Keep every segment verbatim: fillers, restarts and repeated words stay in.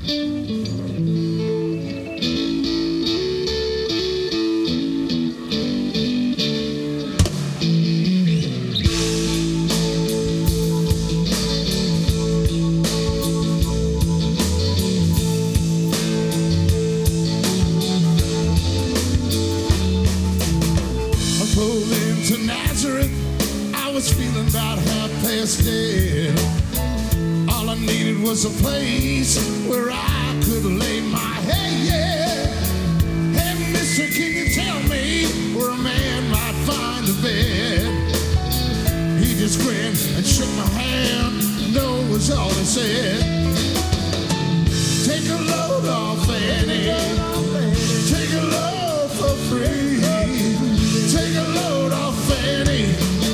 Was a place where I could lay my head, yeah. Hey, mister, can you tell me where a man might find a bed? He just grinned and shook my hand, no was all he said. Take a load off, Annie, take a load for free. Take a load off, Annie,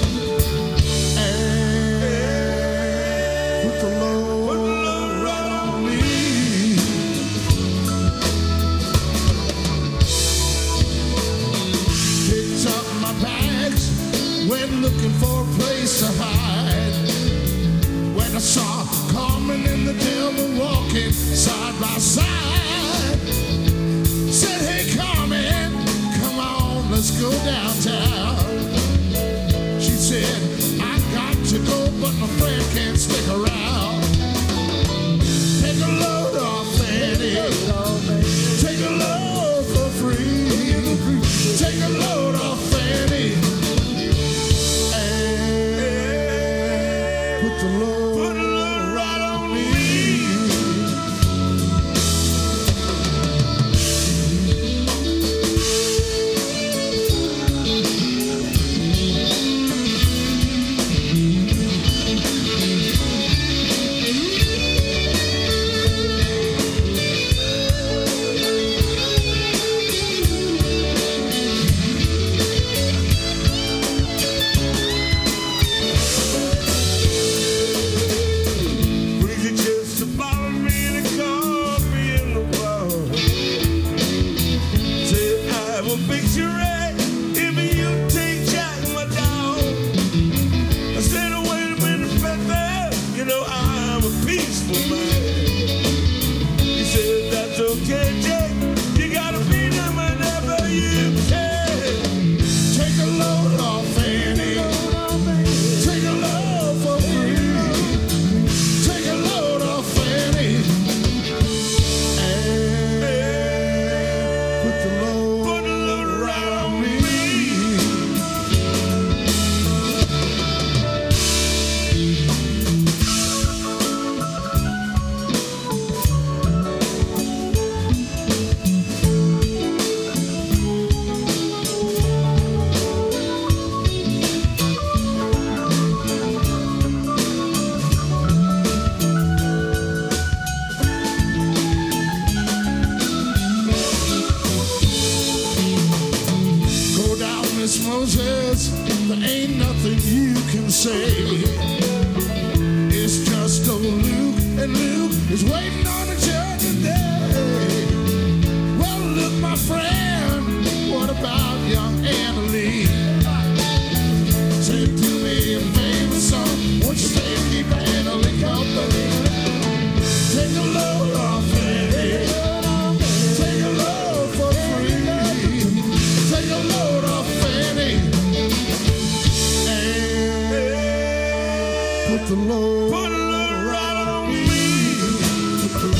and put the load looking for a place to hide. When I saw Carmen and the devil walking side by side, said, hey Carmen, come on, let's go downtown. She said, I got to go, but my friend can't stick around. Take a load off, Annie, take a load for free. Take a load off, Annie, put the load right on me. Moses, there ain't nothing you can say. It's just old Luke, and Luke is waiting on a judgment day. Well, look, my friend, what about young Anna Lee? Say to me a famous song, won't you stay and keep Anna Lee company? Take a load off, Annie, take a load for free. Take a load off, put the load, put a load right on me. Put the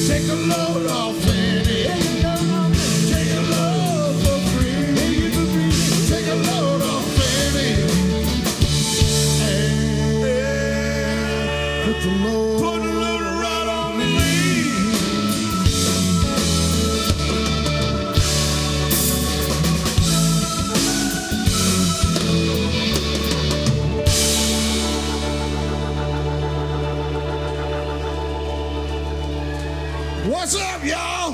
Take a load off, Fanny. Take a load for free. Take a load off, Fanny. And put the load, put the load right on me. What's up, y'all?